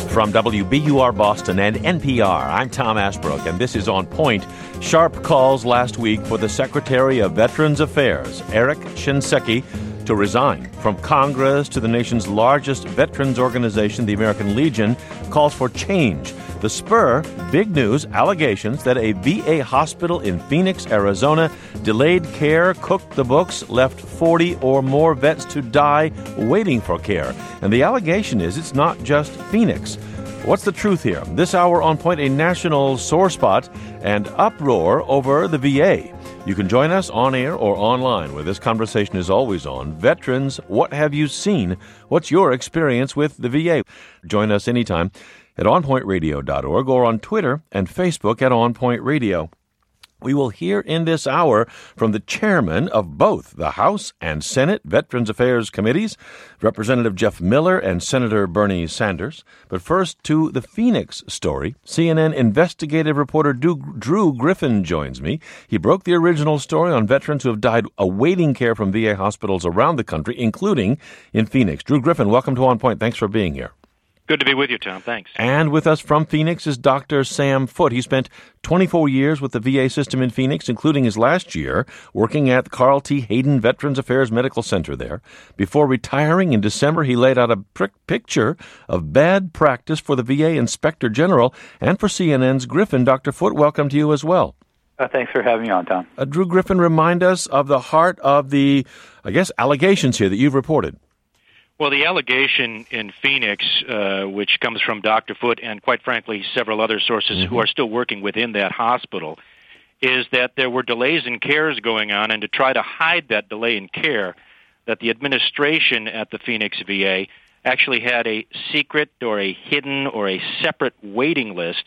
From WBUR Boston and NPR, I'm Tom Ashbrook, and this is On Point. Sharp calls last week for the Secretary of Veterans Affairs, Eric Shinseki, to resign. From Congress to the nation's largest veterans organization, the American Legion, calls for change. The spur, big news, allegations that a VA hospital in Phoenix, Arizona, delayed care, cooked the books, left 40 or more vets to die waiting for care. And the allegation is it's not just Phoenix. What's the truth here? This hour on Point, a national sore spot and uproar over the VA. You can join us on air or online, where this conversation is always on. Veterans, what have you seen? What's your experience with the VA? Join us anytime at onpointradio.org or on Twitter and Facebook at onpointradio. We will hear in this hour from the chairman of both the House and Senate Veterans Affairs Committees, Representative Jeff Miller and Senator Bernie Sanders. But first, to the Phoenix story. CNN investigative reporter Drew Griffin joins me. He broke the original story on veterans who have died awaiting care from VA hospitals around the country, including in Phoenix. Drew Griffin, welcome to On Point. Thanks for being here. Good to be with you, Tom. Thanks. And with us from Phoenix is Dr. Sam Foote. He spent 24 years with the VA system in Phoenix, including his last year working at the Carl T. Hayden Veterans Affairs Medical Center there. Before retiring in December, he laid out a picture of bad practice for the VA Inspector General and for CNN's Griffin. Dr. Foote, welcome to you as well. Thanks for having me on, Tom. Drew Griffin, remind us of the heart of the, allegations here that you've reported. Well, the allegation in Phoenix, which comes from Dr. Foote and, quite frankly, several other sources who are still working within that hospital, is that there were delays in cares going on, and to try to hide that delay in care, that the administration at the Phoenix VA actually had a secret or a hidden or a separate waiting list,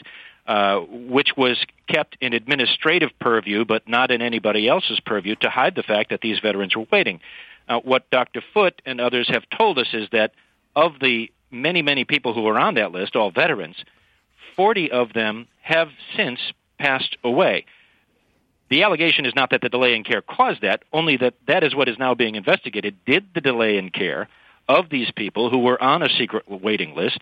which was kept in administrative purview but not in anybody else's purview, to hide the fact that these veterans were waiting. What Dr. Foote and others have told us is that of the many, many people who are on that list, all veterans, 40 of them have since passed away. The allegation is not that the delay in care caused that, only that that is what is now being investigated. Did the delay in care of these people who were on a secret waiting list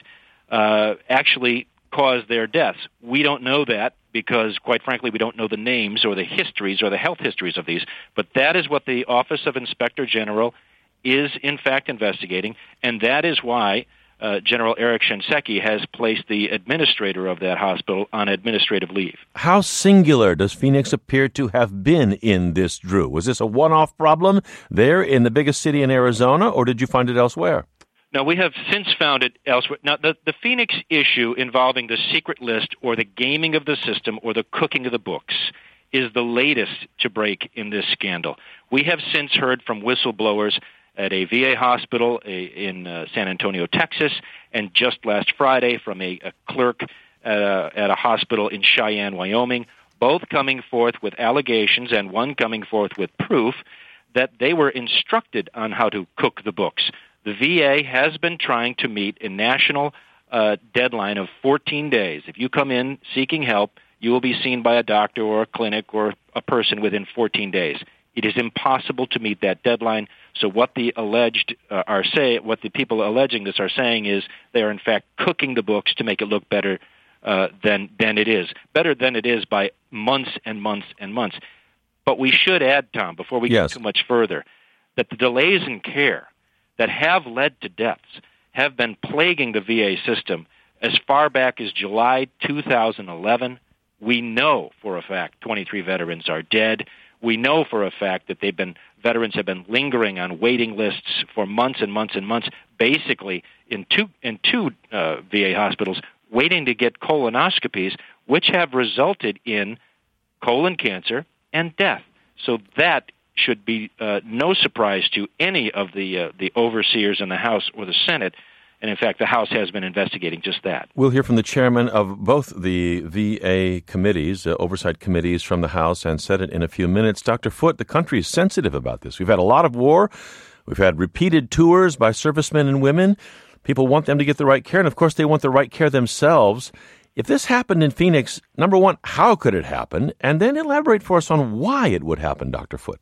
actually cause their deaths? We don't know that because, quite frankly, we don't know the names or the histories or the health histories of these. But that is what the Office of Inspector General is, in fact, investigating, and that is why General Eric Shinseki has placed the administrator of that hospital on administrative leave. How singular does Phoenix appear to have been in this, Drew? Was this a one-off problem there in the biggest city in Arizona, or did you find it elsewhere? No, we have since found it elsewhere. Now, the Phoenix issue involving the secret list or the gaming of the system or the cooking of the books is the latest to break in this scandal. We have since heard from whistleblowers at a VA hospital in San Antonio, Texas, and just last Friday from a clerk at a hospital in Cheyenne, Wyoming, both coming forth with allegations and one coming forth with proof that they were instructed on how to cook the books. The VA has been trying to meet a national deadline of 14 days. If you come in seeking help, you will be seen by a doctor or a clinic or a person within 14 days. It is impossible to meet that deadline. So what the what the people alleging this are saying is they are in fact cooking the books to make it look better than it is. Better than it is by months and months and months. But we should add, Tom, before we get too much further, that the delays in care that have led to deaths have been plaguing the VA system as far back as July 2011. We know for a fact 23 veterans are dead. We know for a fact that veterans have been lingering on waiting lists for months and months and months, basically in two VA hospitals, waiting to get colonoscopies, which have resulted in colon cancer and death. So that should be no surprise to any of the overseers in the House or the Senate. And, in fact, the House has been investigating just that. We'll hear from the chairman of both the VA committees, oversight committees from the House and Senate in a few minutes. Dr. Foote, the country is sensitive about this. We've had a lot of war. We've had repeated tours by servicemen and women. People want them to get the right care, and, of course, they want the right care themselves. If this happened in Phoenix, number one, how could it happen? And then elaborate for us on why it would happen, Dr. Foote.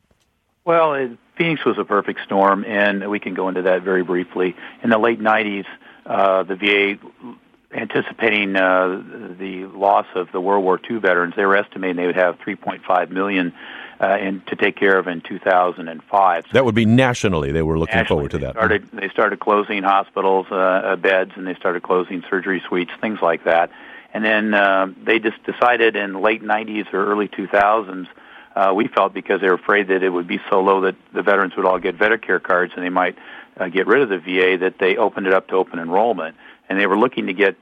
Well, Phoenix was a perfect storm, and we can go into that very briefly. In the late 90s, the VA anticipating the loss of the World War II veterans. They were estimating they would have 3.5 million to take care of in 2005. So that would be nationally. They were looking forward to that. They started closing hospitals, beds, and they started closing surgery suites, things like that. And then they just decided in the late 90s or early 2000s, we felt because they were afraid that it would be so low that the veterans would all get Medicare cards and they might get rid of the VA, that they opened it up to open enrollment. And they were looking to get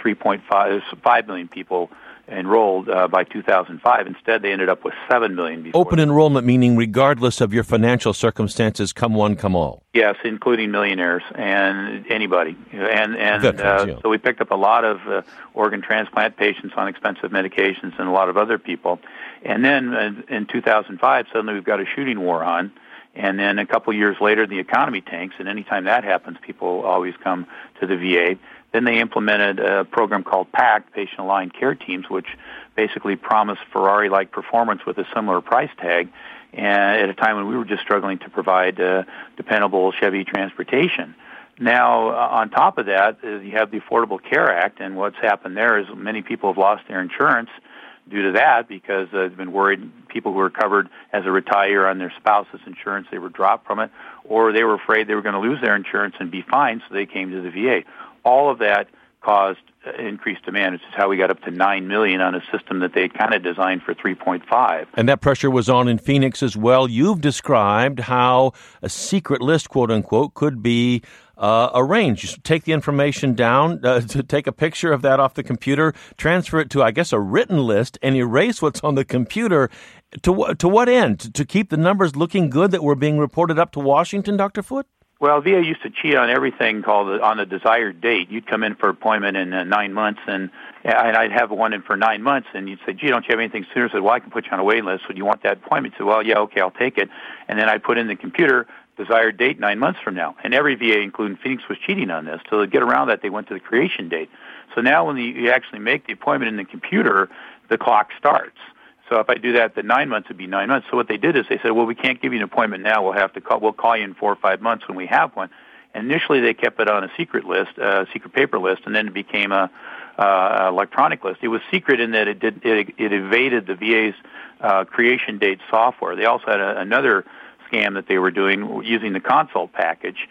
5 million people enrolled by 2005. Instead, they ended up with 7 million. Open enrollment meaning regardless of your financial circumstances, come one, come all. Yes, including millionaires and anybody. So we picked up a lot of organ transplant patients on expensive medications and a lot of other people. And then in 2005, suddenly we've got a shooting war on. And then a couple years later, the economy tanks, and anytime that happens, people always come to the VA. Then they implemented a program called PACT, Patient Aligned Care Teams, which basically promised Ferrari-like performance with a similar price tag, and at a time when we were just struggling to provide dependable Chevy transportation. Now, on top of that, you have the Affordable Care Act, and what's happened there is many people have lost their insurance due to that because they've been worried people who were covered as a retirer on their spouse's insurance, they were dropped from it, or they were afraid they were going to lose their insurance and be fined, so they came to the VA. All of that caused increased demand, which is how we got up to 9 million on a system that they kind of designed for 3.5. And that pressure was on in Phoenix as well. You've described how a secret list, quote unquote, could be arranged. You take the information down, to take a picture of that off the computer, transfer it to, I guess, a written list, and erase what's on the computer. To what end? To keep the numbers looking good that were being reported up to Washington, Dr. Foote? Well, VA used to cheat on everything called on the desired date. You'd come in for appointment in 9 months, and I'd have one in for 9 months, and you'd say, gee, don't you have anything sooner? I said, well, I can put you on a waiting list. Would you want that appointment? I said, well, yeah, okay, I'll take it. And then I'd put in the computer, desired date 9 months from now. And every VA, including Phoenix, was cheating on this. So to get around that, they went to the creation date. So now when you actually make the appointment in the computer, the clock starts. So if I do that, the 9 months would be 9 months. So what they did is they said, well, we can't give you an appointment now. We'll call you in 4 or 5 months when we have one. And initially, they kept it on a secret list, secret paper list, and then it became a electronic list. It was secret in that it evaded the VA's creation date software. They also had another scam that they were doing using the consult package.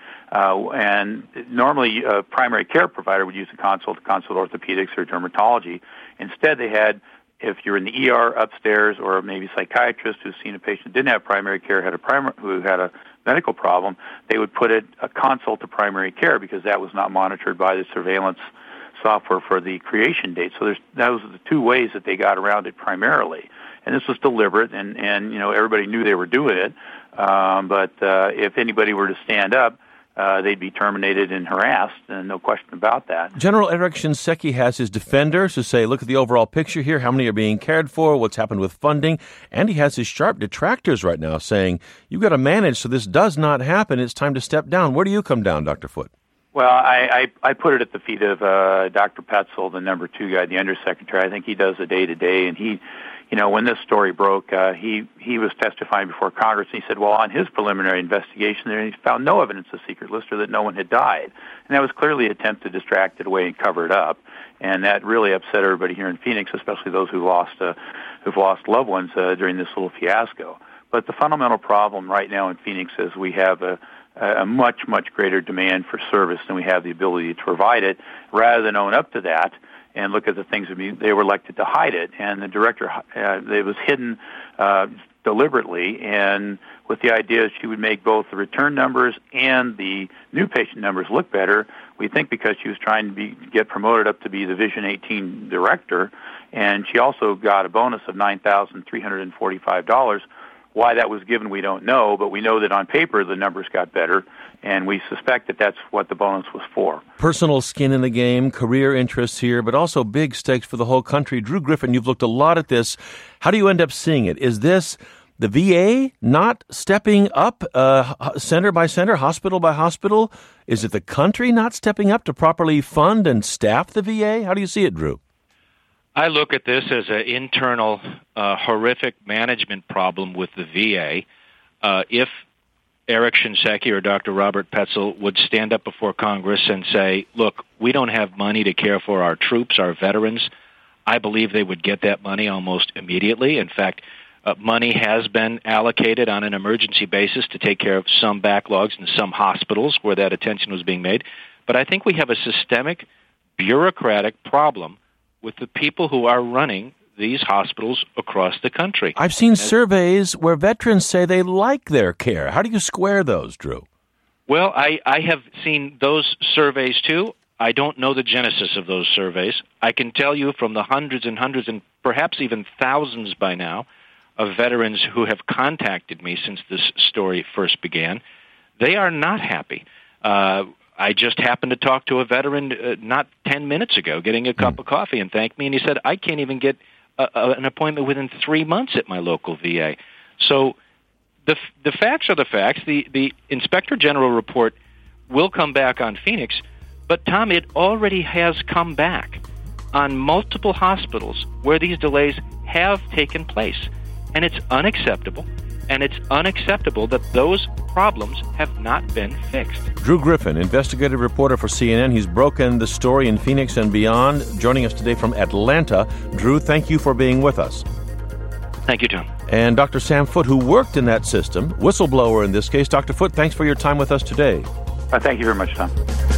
And normally, a primary care provider would use a consult to consult orthopedics or dermatology. Instead, they had, if you're in the ER upstairs, or maybe a psychiatrist who's seen a patient who didn't have primary care, who had a medical problem, they would put a consult to primary care because that was not monitored by the surveillance software for the creation date. So those are the two ways that they got around it primarily. And this was deliberate, and everybody knew they were doing it. But if anybody were to stand up, they'd be terminated and harassed, and no question about that. General Eric Shinseki has his defenders who say, look at the overall picture here, how many are being cared for, what's happened with funding, and he has his sharp detractors right now saying, you've got to manage so this does not happen, it's time to step down. Where do you come down, Dr. Foote? Well, I put it at the feet of Dr. Petzel, the number 2 guy, the undersecretary. I think he does the day-to-day, and he, when this story broke, he was testifying before Congress, and he said, well, on his preliminary investigation there, he found no evidence of secret list or that no one had died. And that was clearly an attempt to distract it away and cover it up, and that really upset everybody here in Phoenix, especially those who've lost loved ones during this little fiasco. But the fundamental problem right now in Phoenix is we have a much, much greater demand for service than we have the ability to provide it. Rather than own up to that and look at the things they were elected to hide it, and the director, it was hidden deliberately, and with the idea she would make both the return numbers and the new patient numbers look better. We think because she was trying to get promoted up to be the Vision 18 director, and she also got a bonus of $9,345. Why that was given, we don't know, but we know that on paper the numbers got better, and we suspect that that's what the bonus was for. Personal skin in the game, career interests here, but also big stakes for the whole country. Drew Griffin, you've looked a lot at this. How do you end up seeing it? Is this the VA not stepping up center by center, hospital by hospital? Is it the country not stepping up to properly fund and staff the VA? How do you see it, Drew? I look at this as an internal, horrific management problem with the VA. If Eric Shinseki or Dr. Robert Petzel would stand up before Congress and say, look, we don't have money to care for our troops, our veterans, I believe they would get that money almost immediately. In fact, money has been allocated on an emergency basis to take care of some backlogs in some hospitals where that attention was being made. But I think we have a systemic, bureaucratic problem with the people who are running these hospitals across the country. I've seen surveys where veterans say they like their care. How do you square those, Drew? Well, I have seen those surveys, too. I don't know the genesis of those surveys. I can tell you from the hundreds and hundreds and perhaps even thousands by now of veterans who have contacted me since this story first began, they are not happy. I just happened to talk to a veteran not 10 minutes ago getting a cup of coffee and thanked me, and he said, I can't even get an appointment within 3 months at my local VA. So the facts are the facts. The Inspector General report will come back on Phoenix, but, Tom, it already has come back on multiple hospitals where these delays have taken place. And it's unacceptable. And it's unacceptable that those problems have not been fixed. Drew Griffin, investigative reporter for CNN. He's broken the story in Phoenix and beyond, joining us today from Atlanta. Drew, thank you for being with us. Thank you, Tom. And Dr. Sam Foote, who worked in that system, whistleblower in this case. Dr. Foote, thanks for your time with us today. Thank you very much, Tom.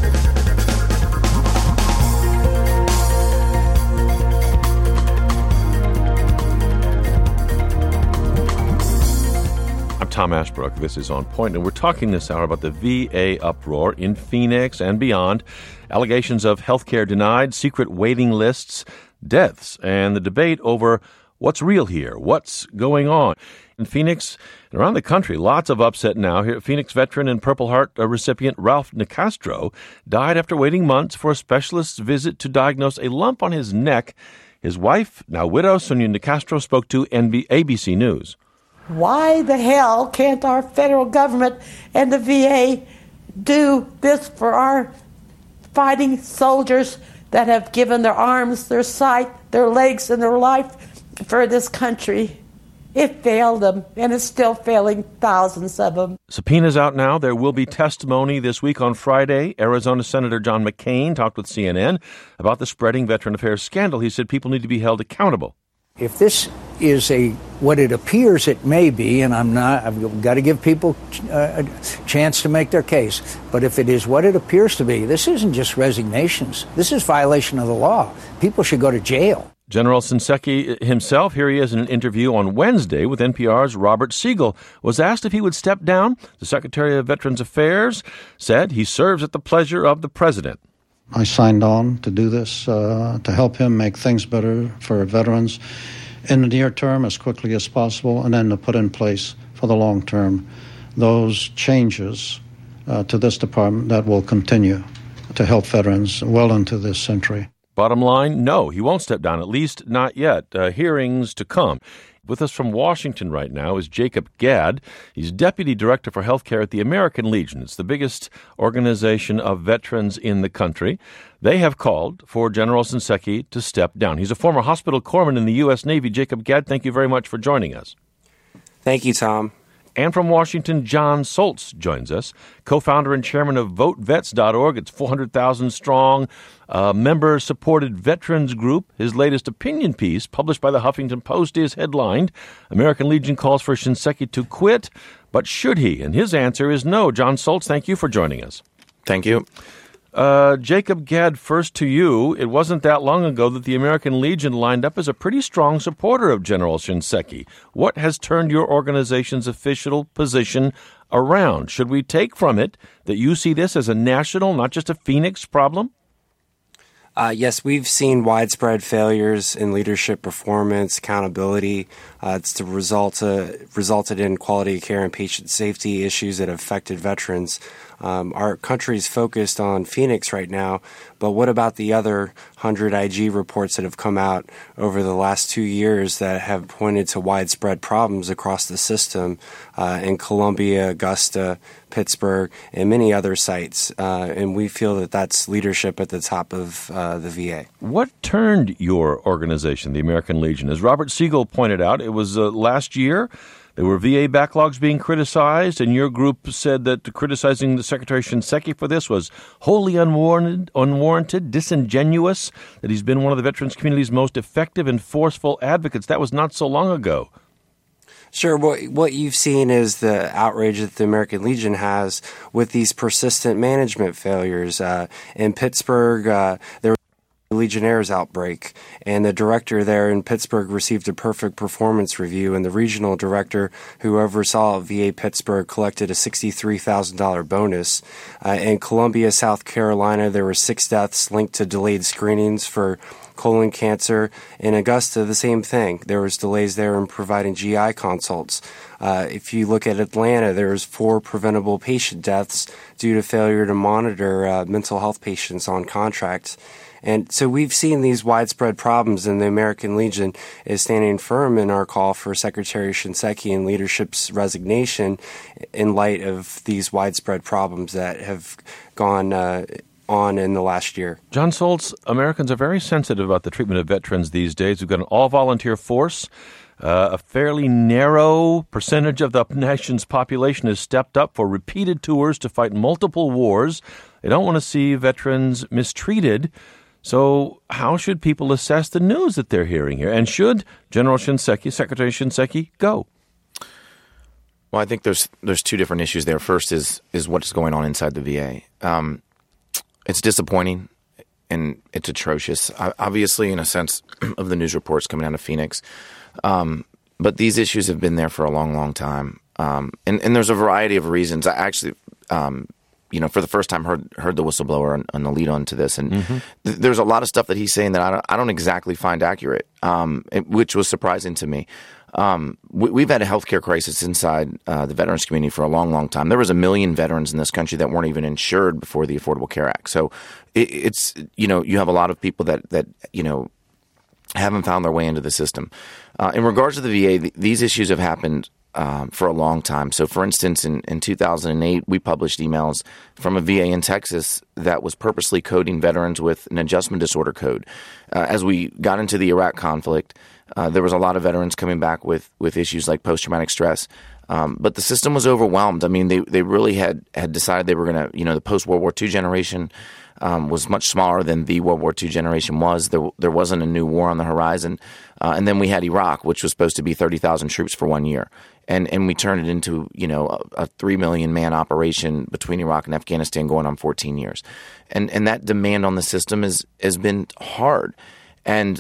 Tom Ashbrook. This is On Point, and we're talking this hour about the VA uproar in Phoenix and beyond, allegations of health care denied, secret waiting lists, deaths, and the debate over what's real here, what's going on. In Phoenix and around the country, lots of upset now. Here, Phoenix veteran and Purple Heart recipient Ralph Nicastro died after waiting months for a specialist's visit to diagnose a lump on his neck. His wife, now widow, Sonia Nicastro, spoke to ABC News. Why the hell can't our federal government and the VA do this for our fighting soldiers that have given their arms, their sight, their legs, and their life for this country? It failed them, and it's still failing thousands of them. Subpoenas out now. There will be testimony this week on Friday. Arizona Senator John McCain talked with CNN about the spreading Veteran Affairs scandal. He said people need to be held accountable. If this is what it appears it may be, and I've got to give people a chance to make their case, but if it is what it appears to be, this isn't just resignations. This is violation of the law. People should go to jail. General Shinseki himself, here he is in an interview on Wednesday with NPR's Robert Siegel, was asked if he would step down. The Secretary of Veterans Affairs said he serves at the pleasure of the president. I signed on to do this, to help him make things better for veterans in the near term as quickly as possible, and then to put in place for the long term those changes to this department that will continue to help veterans well into this century. Bottom line, no, he won't step down, at least not yet. Hearings to come. With us from Washington right now is Jacob Gadd. He's Deputy Director for Healthcare at the American Legion. It's the biggest organization of veterans in the country. They have called for General Shinseki to step down. He's a former hospital corpsman in the U.S. Navy. Jacob Gadd, thank you very much for joining us. Thank you, Tom. And from Washington, John Soltz joins us, co-founder and chairman of VoteVets.org. It's 400,000-strong, member-supported veterans group. His latest opinion piece, published by the Huffington Post, is headlined, American Legion calls for Shinseki to quit, but should he? And his answer is no. John Soltz, thank you for joining us. Thank you. Jacob Gadd, first to you. It wasn't that long ago that the American Legion lined up as a pretty strong supporter of General Shinseki. What has turned your organization's official position around? Should we take from it that you see this as a national, not just a Phoenix problem? Yes, we've seen widespread failures in leadership performance, accountability. It's resulted in quality of care and patient safety issues that have affected veterans. Our country's focused on Phoenix right now, but what about the other 100 IG reports that have come out over the last 2 years that have pointed to widespread problems across the system in Columbia, Augusta, Pittsburgh, and many other sites? And we feel that that's leadership at the top of the VA. What turned your organization, the American Legion? As Robert Siegel pointed out, it was last year There were VA backlogs being criticized, and your group said that criticizing the Secretary Shinseki for this was wholly unwarranted, disingenuous, that he's been one of the veterans community's most effective and forceful advocates. That was not so long ago. Sure. What you've seen is the outrage that the American Legion has with these persistent management failures. In Pittsburgh, there was a Legionnaires outbreak, and the director there in Pittsburgh received a perfect performance review, and the regional director who oversaw VA Pittsburgh collected a $63,000 bonus. In Columbia, South Carolina, there were 6 deaths linked to delayed screenings for colon cancer. In Augusta, the same thing. There was delays there in providing GI consults. If you look at Atlanta, there was 4 preventable patient deaths due to failure to monitor mental health patients on contract. And so we've seen these widespread problems, and the American Legion is standing firm in our call for Secretary Shinseki and leadership's resignation in light of these widespread problems that have gone on in the last year. John Soltz, Americans are very sensitive about the treatment of veterans these days. We've got an all-volunteer force. A fairly narrow percentage of the nation's population has stepped up for repeated tours to fight multiple wars. They don't want to see veterans mistreated. So how should people assess the news that they're hearing here? And should General Shinseki, Secretary Shinseki, go? Well, I think there's 2 different issues there. First is what's going on inside the VA. It's disappointing and it's atrocious, obviously, in a sense of the news reports coming out of Phoenix. But these issues have been there for a long, long time. And there's a variety of reasons. I actually, for the first time heard the whistleblower on the lead on to this. And there's a lot of stuff that he's saying that I don't exactly find accurate, which was surprising to me. We've had a healthcare crisis inside the veterans community for a long, long time. There was 1 million veterans in this country that weren't even insured before the Affordable Care Act. So it's you have a lot of people that haven't found their way into the system. In regards to the VA, these issues have happened for a long time. So, for instance, in 2008, we published emails from a VA in Texas that was purposely coding veterans with an adjustment disorder code. As we got into the Iraq conflict, there was a lot of veterans coming back with issues like post-traumatic stress. But the system was overwhelmed. I mean, they really had decided they were going to, the post-World War II generation was much smaller than the World War II generation was. There wasn't a new war on the horizon. And then we had Iraq, which was supposed to be 30,000 troops for 1 year. And we turned it into, a 3 million man operation between Iraq and Afghanistan going on 14 years. And that demand on the system has been hard. And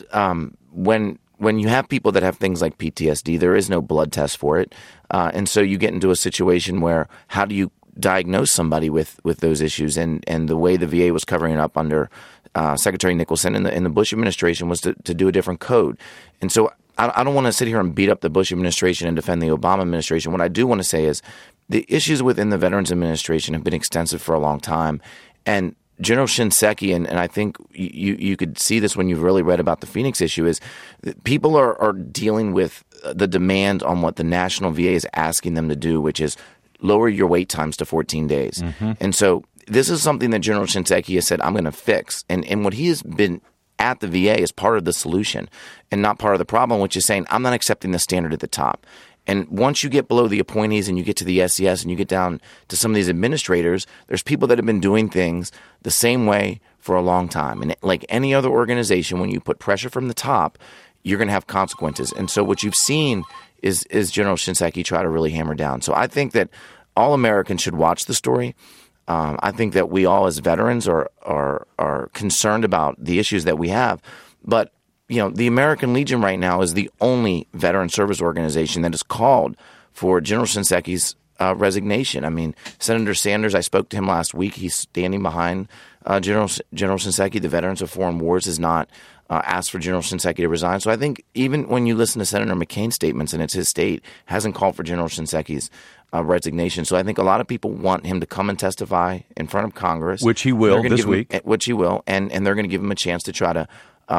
when you have people that have things like PTSD, there is no blood test for it. And so you get into a situation where how do you diagnose somebody with those issues? And the way the VA was covering it up under Secretary Nicholson in the Bush administration was to do a different code. And so I don't want to sit here and beat up the Bush administration and defend the Obama administration. What I do want to say is the issues within the Veterans Administration have been extensive for a long time. And General Shinseki, and I think you could see this when you've really read about the Phoenix issue, is that people are dealing with the demand on what the National VA is asking them to do, which is lower your wait times to 14 days. Mm-hmm. And so this is something that General Shinseki has said, I'm going to fix. And what he has been at the VA is part of the solution and not part of the problem, which is saying, I'm not accepting the standard at the top. And once you get below the appointees and you get to the SES and you get down to some of these administrators, there's people that have been doing things the same way for a long time. And like any other organization, when you put pressure from the top, you're going to have consequences. And so what you've seen is General Shinseki try to really hammer down. So I think that all Americans should watch the story. I think that we all as veterans are concerned about the issues that we have. But the American Legion right now is the only veteran service organization that has called for General Shinseki's resignation. I mean, Senator Sanders, I spoke to him last week. He's standing behind General Shinseki. The Veterans of Foreign Wars has not asked for General Shinseki to resign. So I think even when you listen to Senator McCain's statements, and it's his state, hasn't called for General Shinseki's resignation. So I think a lot of people want him to come and testify in front of Congress. Which he will this week. Which he will. And they're going to give him a chance to try to,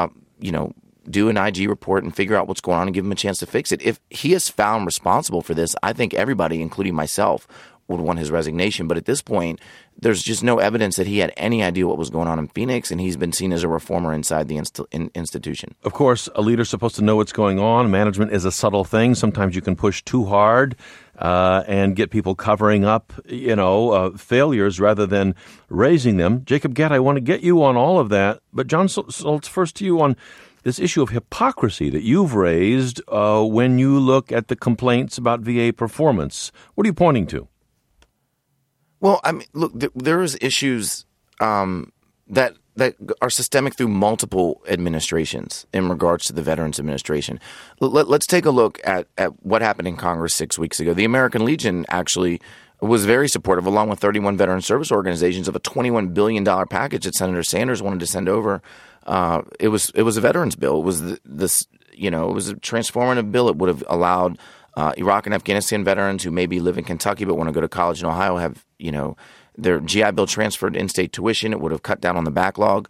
do an IG report and figure out what's going on and give him a chance to fix it. If he is found responsible for this, I think everybody, including myself, want his resignation. But at this point, there's just no evidence that he had any idea what was going on in Phoenix, and he's been seen as a reformer inside the institution. Of course, a leader's supposed to know what's going on. Management is a subtle thing. Sometimes you can push too hard and get people covering up, failures rather than raising them. Jacob Gatt, I want to get you on all of that. But John Sultz, first to you on this issue of hypocrisy that you've raised when you look at the complaints about VA performance. What are you pointing to? Well, I mean, look, there is issues that are systemic through multiple administrations in regards to the Veterans Administration. Let's take a look at what happened in Congress 6 weeks ago. The American Legion actually was very supportive, along with 31 veteran service organizations, of a $21 billion package that Senator Sanders wanted to send over. It was a veterans bill. It was it was a transformative bill. It would have allowed Iraq and Afghanistan veterans who maybe live in Kentucky but want to go to college in Ohio have their GI Bill transferred to in-state tuition. It would have cut down on the backlog.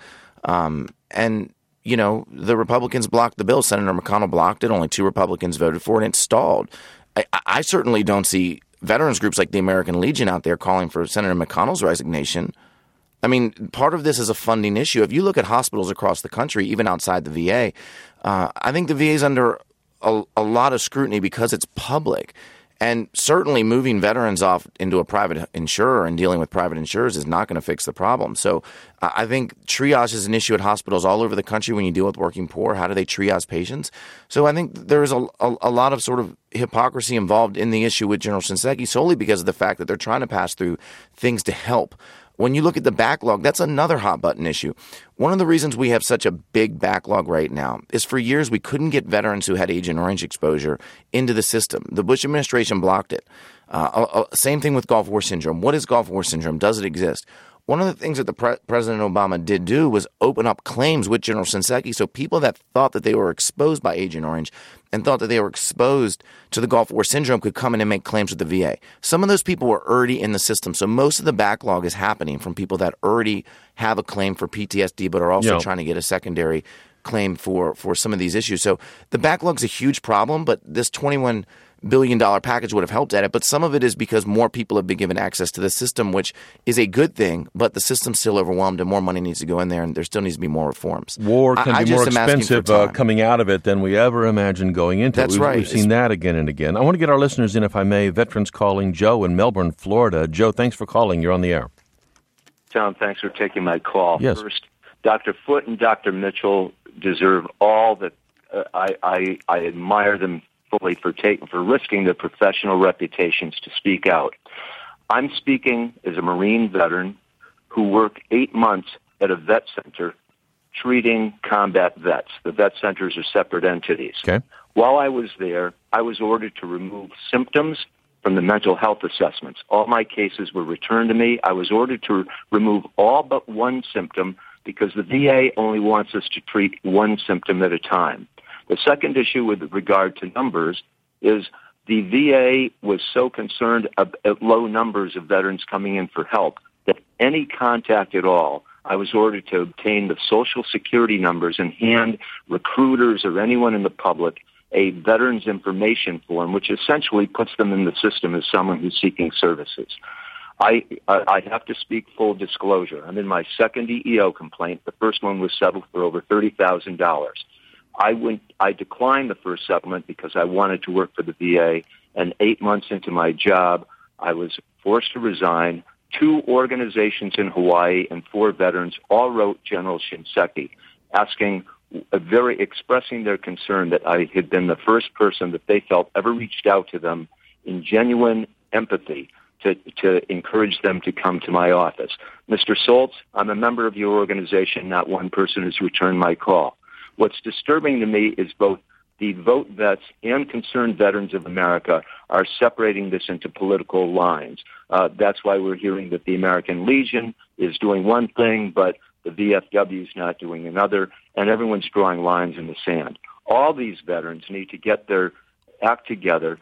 The Republicans blocked the bill. Senator McConnell blocked it. Only 2 Republicans voted for it, and it stalled. I certainly don't see veterans groups like the American Legion out there calling for Senator McConnell's resignation. I mean, part of this is a funding issue. If you look at hospitals across the country, even outside the VA, I think the VA is under a lot of scrutiny because it's public. And certainly moving veterans off into a private insurer and dealing with private insurers is not going to fix the problem. So I think triage is an issue at hospitals all over the country when you deal with working poor. How do they triage patients? So I think there is a lot of sort of hypocrisy involved in the issue with General Shinseki solely because of the fact that they're trying to pass through things to help. When you look at the backlog, that's another hot button issue. One of the reasons we have such a big backlog right now is for years we couldn't get veterans who had Agent Orange exposure into the system. The Bush administration blocked it. Same thing with Gulf War syndrome. What is Gulf War syndrome? Does it exist? One of the things that President Obama did do was open up claims with General Shinseki, so people that thought that they were exposed by Agent Orange and thought that they were exposed to the Gulf War syndrome could come in and make claims with the VA. Some of those people were already in the system, so most of the backlog is happening from people that already have a claim for PTSD but are also trying to get a secondary claim for some of these issues. So the backlog's a huge problem, but this $21 billion package would have helped at it. But some of it is because more people have been given access to the system, which is a good thing, but the system's still overwhelmed and more money needs to go in there and there still needs to be more reforms. War can be more expensive coming out of it than we ever imagined going into it. That's right. We've seen that again and again. I want to get our listeners in, if I may. Veterans calling. Joe in Melbourne, Florida. Joe, thanks for calling. You're on the air. Tom, thanks for taking my call. Yes. First, Dr. Foote and Dr. Mitchell deserve all that I admire them fully for risking their professional reputations to speak out. I'm speaking as a Marine veteran who worked 8 months at a vet center treating combat vets. The vet centers are separate entities. Okay. While I was there, I was ordered to remove symptoms from the mental health assessments. All my cases were returned to me. I was ordered to remove all but one symptom because the VA only wants us to treat one symptom at a time. The second issue with regard to numbers is the VA was so concerned at low numbers of veterans coming in for help that any contact at all, I was ordered to obtain the Social Security numbers and hand recruiters or anyone in the public a veterans information form, which essentially puts them in the system as someone who's seeking services. I have to speak full disclosure. I'm in my second EEO complaint. The first one was settled for over $30,000. I declined the first settlement because I wanted to work for the VA, and 8 months into my job, I was forced to resign. 2 organizations in Hawaii and 4 veterans all wrote General Shinseki expressing their concern that I had been the first person that they felt ever reached out to them in genuine empathy to encourage them to come to my office. Mr. Sultz, I'm a member of your organization. Not one person has returned my call. What's disturbing to me is both the Vote Vets and Concerned Veterans of America are separating this into political lines. That's why we're hearing that the American Legion is doing one thing, but the VFW is not doing another, and everyone's drawing lines in the sand. All these veterans need to get their act together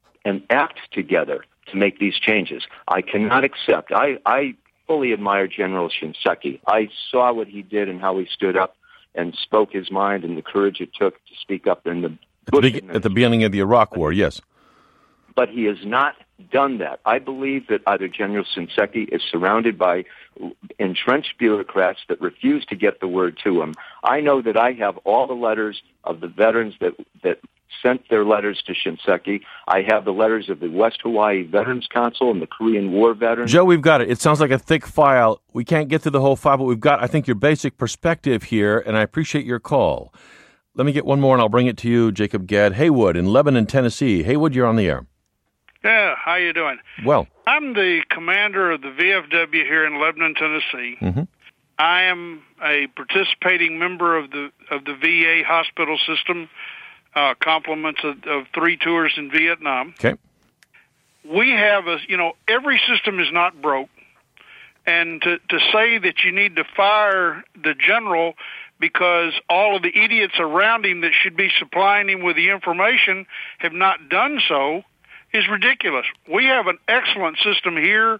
to make these changes. I cannot accept. I fully admire General Shinseki. I saw what he did and how he stood up and spoke his mind and the courage it took to speak up in the Bush at the beginning of the Iraq War, yes. But he is not done that. I believe that either General Shinseki is surrounded by entrenched bureaucrats that refuse to get the word to him. I know that I have all the letters of the veterans that sent their letters to Shinseki. I have the letters of the West Hawaii Veterans Council and the Korean War veterans. Joe, we've got it. It sounds like a thick file. We can't get through the whole file, but we've got, I think, your basic perspective here, and I appreciate your call. Let me get one more, and I'll bring it to you, Jacob Gadd. Haywood in Lebanon, Tennessee. Haywood, you're on the air. Yeah, how you doing? Well, I'm the commander of the VFW here in Lebanon, Tennessee. Mm-hmm. I am a participating member of the VA hospital system, compliments of 3 tours in Vietnam. Okay. We have every system is not broke, and to say that you need to fire the general because all of the idiots around him that should be supplying him with the information have not done so is ridiculous. We have an excellent system here.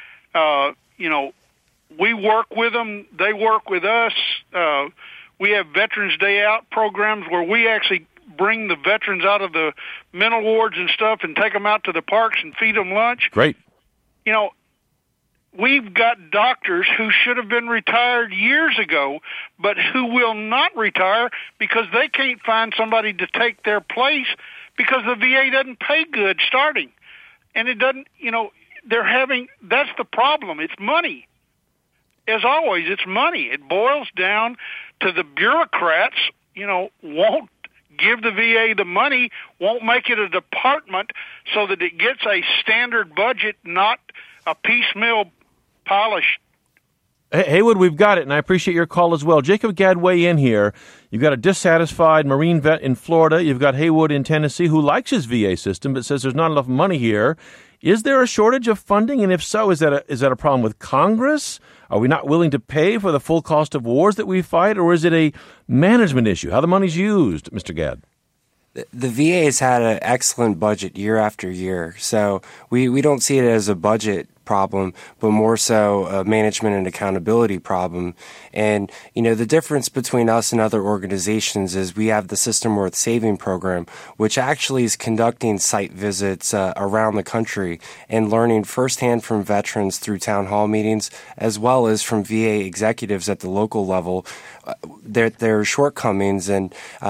We work with them. They work with us. We have Veterans Day Out programs where we actually bring the veterans out of the mental wards and stuff and take them out to the parks and feed them lunch. Great. We've got doctors who should have been retired years ago, but who will not retire because they can't find somebody to take their place because the VA doesn't pay good starting. And it doesn't, that's the problem. It's money. As always, it's money. It boils down to the bureaucrats, won't give the VA the money, won't make it a department so that it gets a standard budget, not a piecemeal polished. Haywood, we've got it, and I appreciate your call as well. Jacob Gadd, weigh in here. You've got a dissatisfied Marine vet in Florida. You've got Haywood in Tennessee who likes his VA system but says there's not enough money here. Is there a shortage of funding? And if so, is that a problem with Congress? Are we not willing to pay for the full cost of wars that we fight? Or is it a management issue, how the money's used, Mr. Gadd? The VA has had an excellent budget year after year, so we don't see it as a budget problem, but more so a management and accountability problem. And, the difference between us and other organizations is we have the System Worth Saving program, which actually is conducting site visits around the country and learning firsthand from veterans through town hall meetings, as well as from VA executives at the local level, their shortcomings and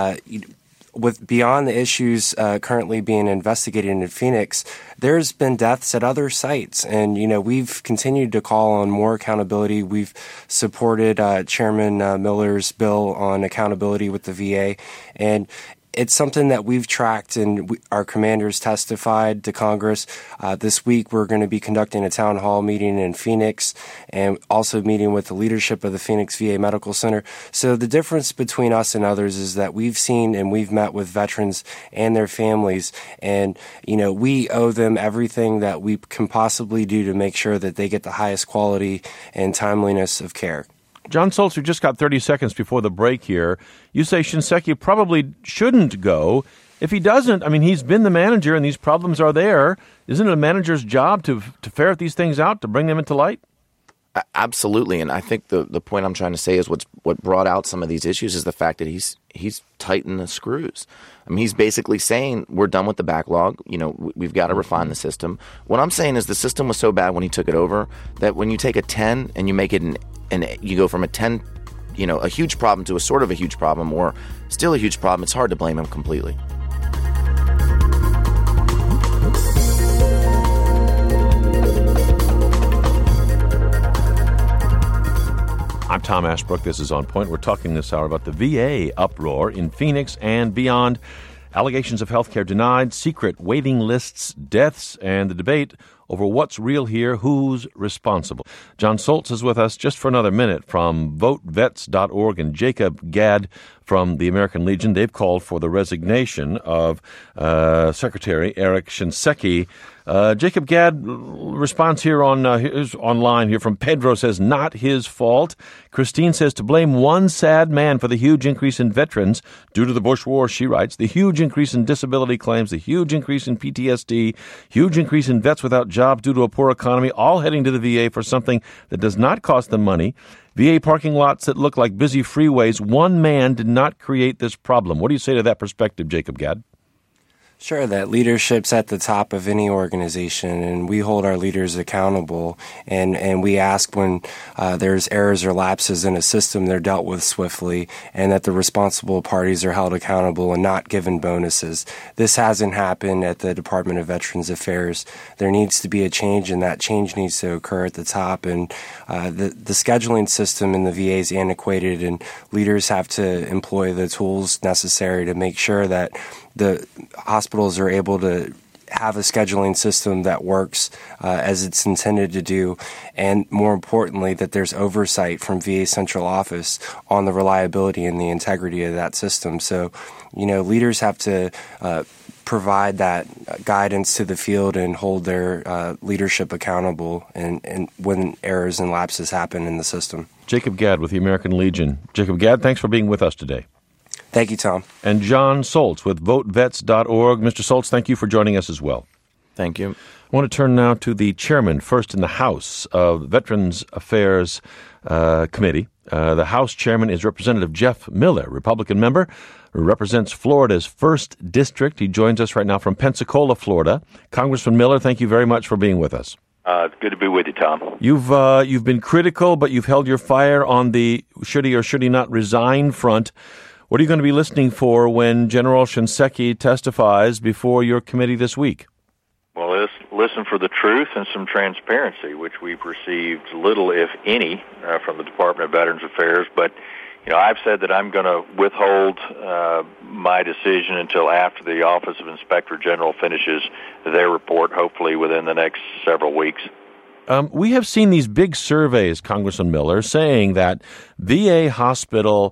with beyond the issues currently being investigated in Phoenix, there's been deaths at other sites. And, we've continued to call on more accountability. We've supported Chairman Miller's bill on accountability with the VA. And it's something that we've tracked, and our commanders testified to Congress. This week, we're going to be conducting a town hall meeting in Phoenix and also meeting with the leadership of the Phoenix VA Medical Center. So the difference between us and others is that we've seen and we've met with veterans and their families, and, we owe them everything that we can possibly do to make sure that they get the highest quality and timeliness of care. John Sultz, we just got 30 seconds before the break here. You say Shinseki probably shouldn't go. If he doesn't, he's been the manager and these problems are there. Isn't it a manager's job to ferret these things out, to bring them into light? Absolutely. And I think the point I'm trying to say is what brought out some of these issues is the fact that he's tightened the screws. He's basically saying we're done with the backlog. We've got to refine the system. What I'm saying is the system was so bad when he took it over that when you take a 10 and you make it and you go from a 10, a huge problem to a sort of a huge problem or still a huge problem, it's hard to blame him completely. I'm Tom Ashbrook. This is On Point. We're talking this hour about the VA uproar in Phoenix and beyond. Allegations of health care denied, secret waiting lists, deaths, and the debate over what's real here, who's responsible. John Sultz is with us just for another minute from votevets.org, and Jacob Gadd from the American Legion. They've called for the resignation of Secretary Eric Shinseki. Jacob Gadd responds here online here from Pedro, says not his fault. Christine says to blame one sad man for the huge increase in veterans due to the Bush War, she writes, the huge increase in disability claims, the huge increase in PTSD, huge increase in vets without jobs due to a poor economy, all heading to the VA for something that does not cost them money. VA parking lots that look like busy freeways. One man did not create this problem. What do you say to that perspective, Jacob Gadd? Sure, that leadership's at the top of any organization, and we hold our leaders accountable, and we ask when there's errors or lapses in a system, they're dealt with swiftly, and that the responsible parties are held accountable and not given bonuses. This hasn't happened at the Department of Veterans Affairs. There needs to be a change, and that change needs to occur at the top, and the scheduling system in the VA is antiquated, and leaders have to employ the tools necessary to make sure that the hospitals are able to have a scheduling system that works as it's intended to do, and more importantly, that there's oversight from VA central office on the reliability and the integrity of that system. So, leaders have to provide that guidance to the field and hold their leadership accountable and when errors and lapses happen in the system. Jacob Gadd with the American Legion. Jacob Gadd, thanks for being with us today. Thank you, Tom. And John Soltz with VoteVets.org. Mr. Soltz, thank you for joining us as well. Thank you. I want to turn now to the chairman, first in the House of Veterans Affairs Committee. The House chairman is Representative Jeff Miller, Republican member, who represents Florida's 1st District. He joins us right now from Pensacola, Florida. Congressman Miller, thank you very much for being with us. It's good to be with you, Tom. You've been critical, but you've held your fire on the should he or should he not resign front. What are you going to be listening for when General Shinseki testifies before your committee this week? Well, listen for the truth and some transparency, which we've received little, if any, from the Department of Veterans Affairs. But, I've said that I'm going to withhold my decision until after the Office of Inspector General finishes their report, hopefully within the next several weeks. We have seen these big surveys, Congressman Miller, saying that VA hospital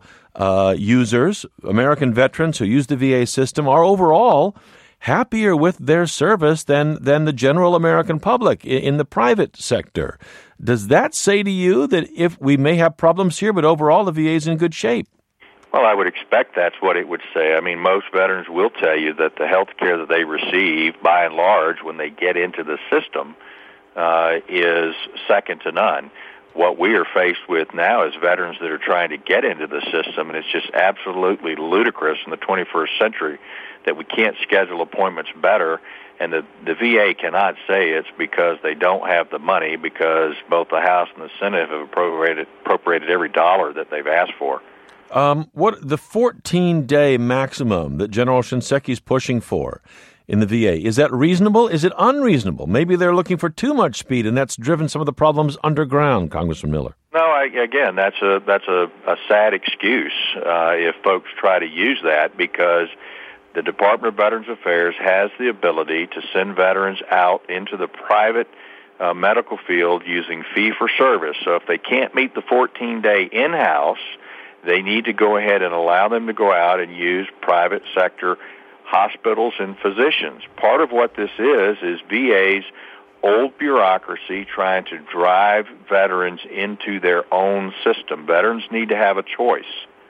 users, American veterans who use the VA system, are overall happier with their service than the general American public in the private sector. Does that say to you that if we may have problems here, but overall the VA is in good shape? Well, I would expect that's what it would say. I mean, most veterans will tell you that the health care that they receive, by and large, when they get into the system, is second to none. What we are faced with now is veterans that are trying to get into the system, and it's just absolutely ludicrous in the 21st century that we can't schedule appointments better, and the VA cannot say it's because they don't have the money, because both the House and the Senate have appropriated every dollar that they've asked for. What the 14-day maximum that General Shinseki is pushing for in the VA, is that reasonable? Is it unreasonable? Maybe they're looking for too much speed, and that's driven some of the problems underground, Congressman Miller. No, again, that's a sad excuse if folks try to use that, because the Department of Veterans Affairs has the ability to send veterans out into the private medical field using fee-for-service. So if they can't meet the 14-day in-house, they need to go ahead and allow them to go out and use private sector hospitals and physicians. Part of what this is VA's old bureaucracy trying to drive veterans into their own system. Veterans need to have a choice.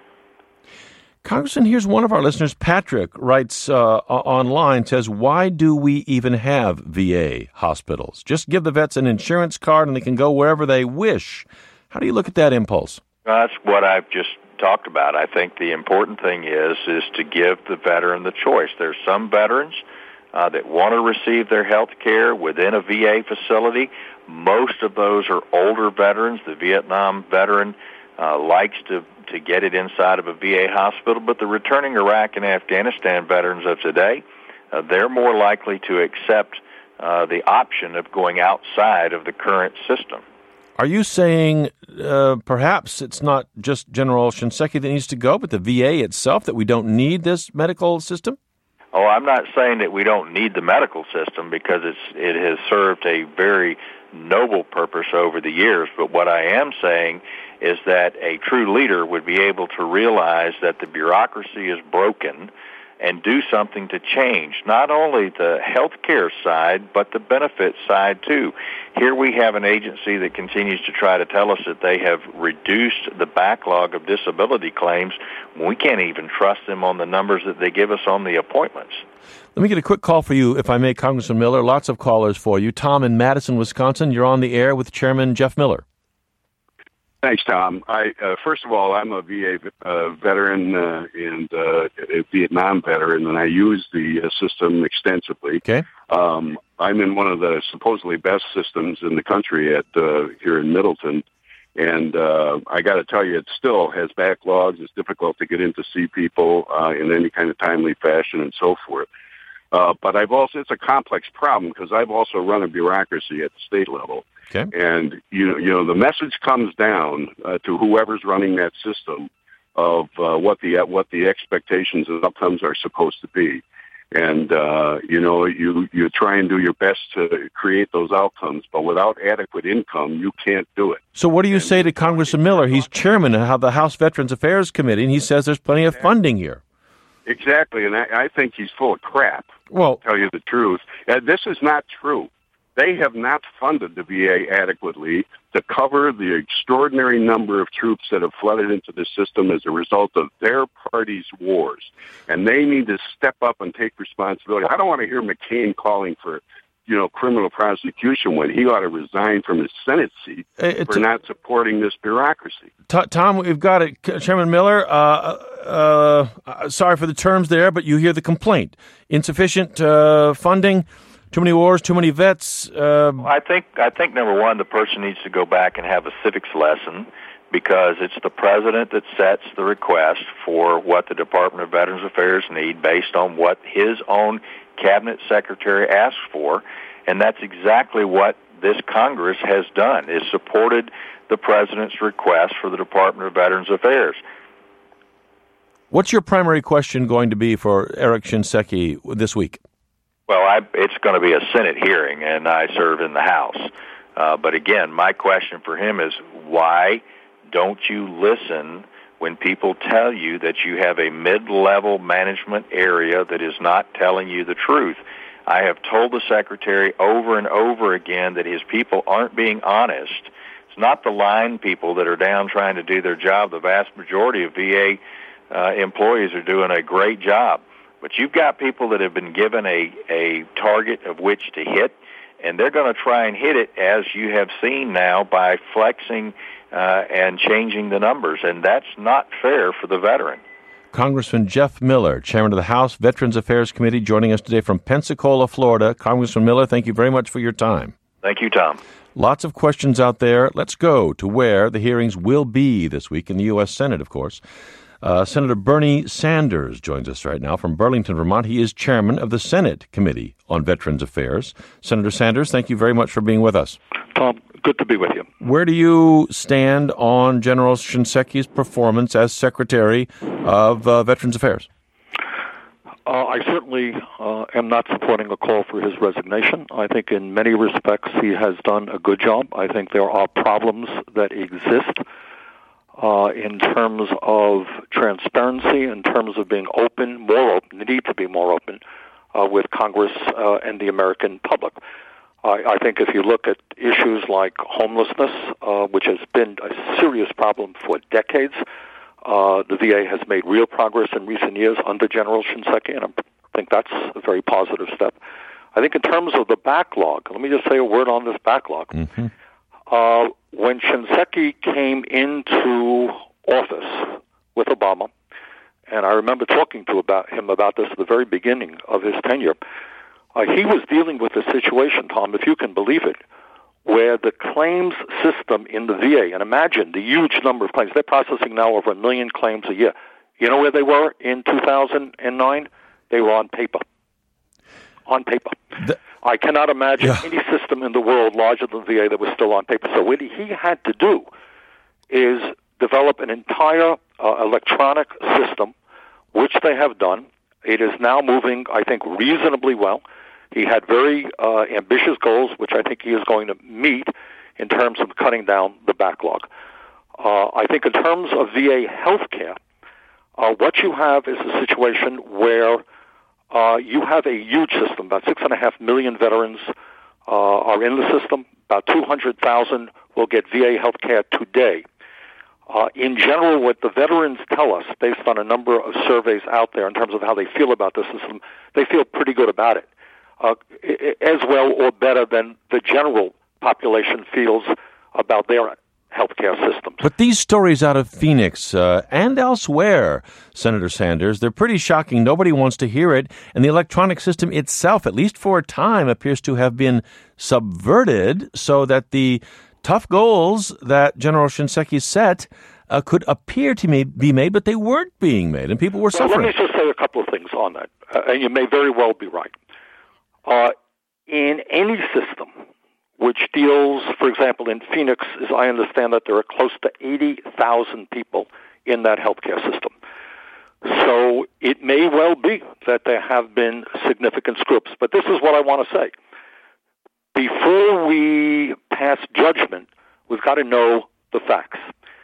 Congressman, here's one of our listeners, Patrick, writes online, says, why do we even have VA hospitals? Just give the vets an insurance card and they can go wherever they wish. How do you look at that impulse? That's what I've just talked about. I think the important thing is to give the veteran the choice. There's some veterans that want to receive their health care within a VA facility. Most of those are older veterans. The Vietnam veteran likes to get it inside of a VA hospital, but the returning Iraq and Afghanistan veterans of today, they're more likely to accept the option of going outside of the current system. Are you saying perhaps it's not just General Shinseki that needs to go, but the VA itself, that we don't need this medical system? Oh, I'm not saying that we don't need the medical system, because it has served a very noble purpose over the years. But what I am saying is that a true leader would be able to realize that the bureaucracy is broken and do something to change not only the health care side, but the benefit side too. Here we have an agency that continues to try to tell us that they have reduced the backlog of disability claims. We can't even trust them on the numbers that they give us on the appointments. Let me get a quick call for you, if I may, Congressman Miller. Lots of callers for you. Tom in Madison, Wisconsin, you're on the air with Chairman Jeff Miller. Thanks, Tom. First of all, I'm a VA veteran and a Vietnam veteran, and I use the system extensively. Okay. I'm in one of the supposedly best systems in the country at here in Middleton, and I got to tell you, it still has backlogs. It's difficult to get in to see people in any kind of timely fashion and so forth. But it's a complex problem because I've also run a bureaucracy at the state level. Okay. And, you know, the message comes down to whoever's running that system of what the expectations and outcomes are supposed to be. And, you know, you try and do your best to create those outcomes, but without adequate income, you can't do it. So what do you say to Congressman Miller? He's chairman of the House Veterans Affairs Committee, and he says there's plenty of funding here. Exactly, and I think he's full of crap, well, to tell you the truth. This is not true. They have not funded the VA adequately to cover the extraordinary number of troops that have flooded into the system as a result of their party's wars. And they need to step up and take responsibility. I don't want to hear McCain calling for, you know, criminal prosecution when he ought to resign from his Senate seat for not supporting this bureaucracy. Tom, we've got it. Chairman Miller, sorry for the terms there, but you hear the complaint. Insufficient funding, too many wars, too many vets. I think number one, the person needs to go back and have a civics lesson, because it's the president that sets the request for what the Department of Veterans Affairs need based on what his own cabinet secretary asks for, and that's exactly what this Congress has done, is supported the president's request for the Department of Veterans Affairs. What's your primary question going to be for Eric Shinseki this week? Well, it's going to be a Senate hearing, and I serve in the House. But again, my question for him is, why don't you listen when people tell you that you have a mid-level management area that is not telling you the truth? I have told the Secretary over and over again that his people aren't being honest. It's not the line people that are down trying to do their job. The vast majority of VA employees are doing a great job. But you've got people that have been given a target of which to hit, and they're going to try and hit it, as you have seen now, by flexing and changing the numbers, and that's not fair for the veteran. Congressman Jeff Miller, chairman of the House Veterans Affairs Committee, joining us today from Pensacola, Florida. Congressman Miller, thank you very much for your time. Thank you, Tom. Lots of questions out there. Let's go to where the hearings will be this week in the U.S. Senate, of course. Senator Bernie Sanders joins us right now from Burlington, Vermont. He is chairman of the Senate Committee on Veterans Affairs. Senator Sanders, thank you very much for being with us. Tom, good to be with you. Where do you stand on General Shinseki's performance as Secretary of Veterans Affairs? I certainly am not supporting a call for his resignation. I think in many respects he has done a good job. I think there are problems that exist in terms of transparency, in terms of being open, more open, the need to be more open with Congress and the American public. I think if you look at issues like homelessness, which has been a serious problem for decades, the VA has made real progress in recent years under General Shinseki, and I think that's a very positive step. I think in terms of the backlog, let me just say a word on this backlog. Mm-hmm. When Shinseki came into office with Obama, and I remember talking to him about this at the very beginning of his tenure, he was dealing with a situation, Tom, if you can believe it, where the claims system in the VA, and imagine the huge number of claims, they're processing now over 1 million claims a year. You know where they were in 2009? They were on paper. On paper. I cannot imagine any system in the world larger than VA that was still on paper. So what he had to do is develop an entire electronic system, which they have done. It is now moving, I think, reasonably well. He had very ambitious goals, which I think he is going to meet in terms of cutting down the backlog. I think in terms of VA health care, what you have is a situation where you have a huge system. About 6.5 million veterans are in the system. About 200,000 will get VA health care today. In general, what the veterans tell us, based on a number of surveys out there in terms of how they feel about the system, they feel pretty good about it, as well or better than the general population feels about their healthcare systems. But these stories out of Phoenix and elsewhere, Senator Sanders, they're pretty shocking. Nobody wants to hear it. And the electronic system itself, at least for a time, appears to have been subverted so that the tough goals that General Shinseki set could appear to be made, but they weren't being made, and people were suffering. Let me just say a couple of things on that, and you may very well be right. In any system which deals, for example, in Phoenix, as I understand that there are close to 80,000 people in that healthcare system. So it may well be that there have been significant screw-ups. But this is what I want to say. Before we pass judgment, we've got to know the facts.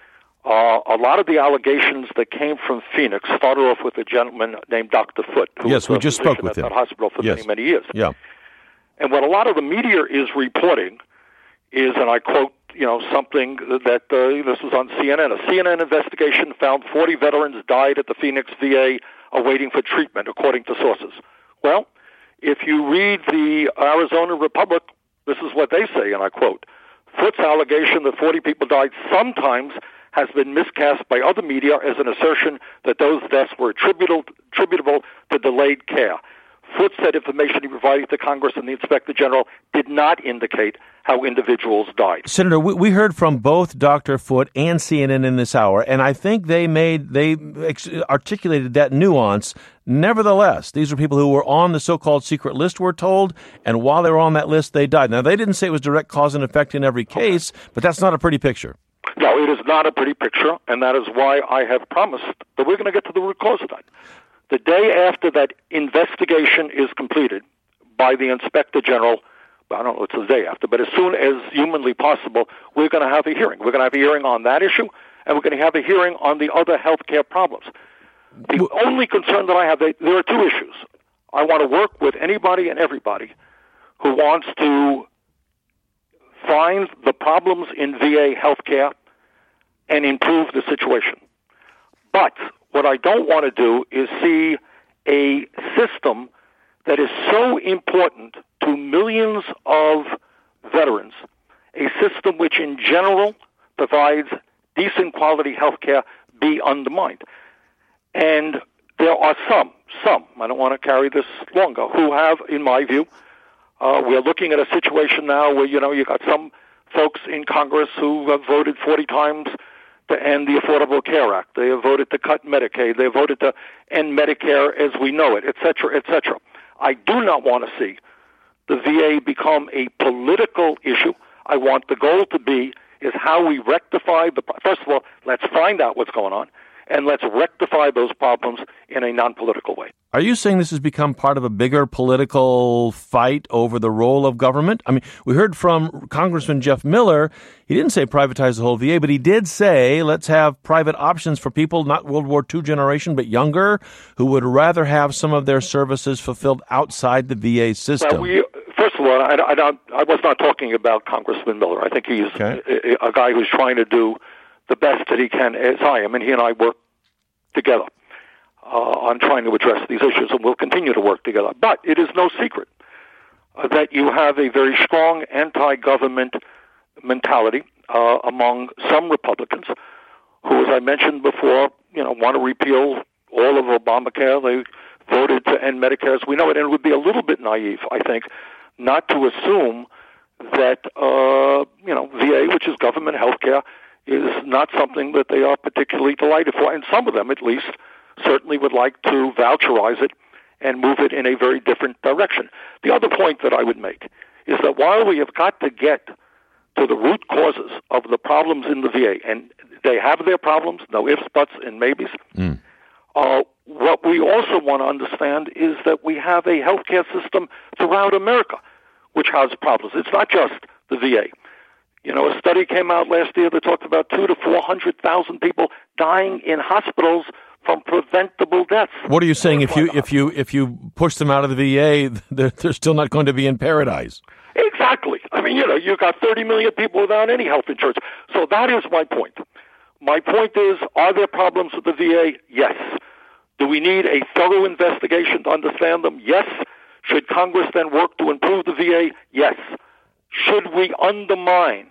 A lot of the allegations that came from Phoenix started off with a gentleman named Dr. Foote, who was we just spoke with at him. that hospital for many, many years. Yeah. And what a lot of the media is reporting is, and I quote, something that this was on CNN. A CNN investigation found 40 veterans died at the Phoenix VA awaiting for treatment, according to sources. Well, if you read the Arizona Republic, this is what they say, and I quote, Foote's allegation that 40 people died sometimes has been miscast by other media as an assertion that those deaths were attributable to delayed care. Foote said information he provided to Congress and the Inspector General did not indicate how individuals died. Senator, we heard from both Dr. Foote and CNN in this hour, and I think they articulated that nuance. Nevertheless, these were people who were on the so-called secret list, we're told, and while they were on that list, they died. Now, they didn't say it was direct cause and effect in every case, but that's not a pretty picture. No, it is not a pretty picture, and that is why I have promised that we're going to get to the root cause of that. The day after that investigation is completed by the Inspector General, I don't know if it's the day after, but as soon as humanly possible, we're going to have a hearing. We're going to have a hearing on that issue, and we're going to have a hearing on the other health care problems. The only concern that I have, there are two issues. I want to work with anybody and everybody who wants to find the problems in VA health care and improve the situation. But what I don't want to do is see a system that is so important to millions of veterans, a system which in general provides decent quality health care, be undermined. And there are some, I don't want to carry this longer, who have, in my view, we're looking at a situation now where, you got some folks in Congress who have voted 40 times to end the Affordable Care Act. They have voted to cut Medicaid. They have voted to end Medicare as we know it, et cetera, et cetera. I do not want to see the VA become a political issue. I want the goal to be is how we rectify first of all, let's find out what's going on, and let's rectify those problems in a non-political way. Are you saying this has become part of a bigger political fight over the role of government? I mean, we heard from Congressman Jeff Miller. He didn't say privatize the whole VA, but he did say let's have private options for people, not World War II generation, but younger, who would rather have some of their services fulfilled outside the VA system. Well, first of all, I was not talking about Congressman Miller. I think he's a guy who's trying to do the best that he can, as I am, and he and I work together on trying to address these issues, and we'll continue to work together. But it is no secret that you have a very strong anti-government mentality among some Republicans who, as I mentioned before, want to repeal all of Obamacare. They voted to end Medicare as we know it, and it would be a little bit naive, I think, not to assume that VA, which is government health care, is not something that they are particularly delighted for, and some of them, at least, certainly would like to voucherize it and move it in a very different direction. The other point that I would make is that while we have got to get to the root causes of the problems in the VA, and they have their problems, no ifs, buts, and maybes, what we also want to understand is that we have a healthcare system throughout America which has problems. It's not just the VA. A study came out last year that talked about 200,000 to 400,000 people dying in hospitals from preventable deaths. What are you saying? If you push them out of the VA, they're still not going to be in paradise? Exactly. I mean, you've got 30 million people without any health insurance. So that is my point. My point is, are there problems with the VA? Yes. Do we need a thorough investigation to understand them? Yes. Should Congress then work to improve the VA? Yes. Should we undermine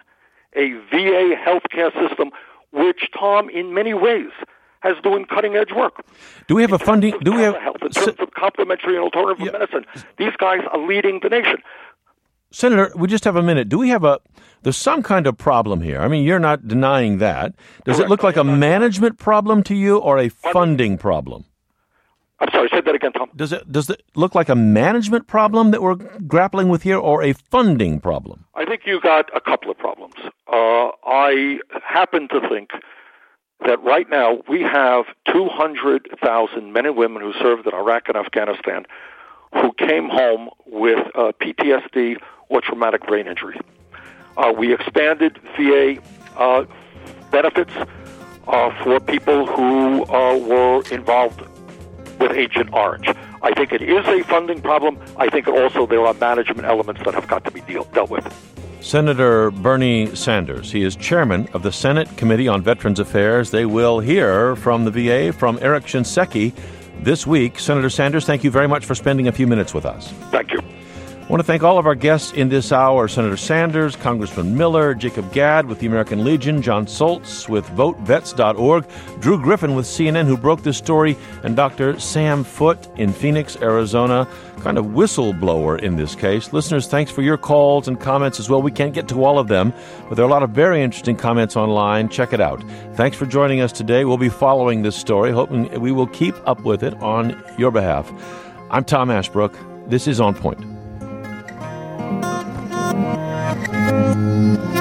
a VA healthcare system, which, Tom, in many ways, has doing cutting-edge work. Do we have a funding? Do we have in terms of complementary and alternative medicine? These guys are leading the nation. Senator, we just have a minute. Do we have there's some kind of problem here? I mean, you're not denying that. Does Correct. it look like a management problem to you or a funding problem? I'm sorry, say that again, Tom. Does it look like a management problem that we're grappling with here or a funding problem? I think you got a couple of problems. I happen to think that right now we have 200,000 men and women who served in Iraq and Afghanistan who came home with PTSD or traumatic brain injury. We expanded VA benefits for people who were involved with Agent Orange. I think it is a funding problem. I think also there are management elements that have got to be dealt with. Senator Bernie Sanders. He is chairman of the Senate Committee on Veterans Affairs. They will hear from the VA from Eric Shinseki this week. Senator Sanders, thank you very much for spending a few minutes with us. Thank you. I want to thank all of our guests in this hour, Senator Sanders, Congressman Miller, Jacob Gadd with the American Legion, John Soltz with VoteVets.org, Drew Griffin with CNN, who broke this story, and Dr. Sam Foote in Phoenix, Arizona, kind of whistleblower in this case. Listeners, thanks for your calls and comments as well. We can't get to all of them, but there are a lot of very interesting comments online. Check it out. Thanks for joining us today. We'll be following this story, hoping we will keep up with it on your behalf. I'm Tom Ashbrook. This is On Point.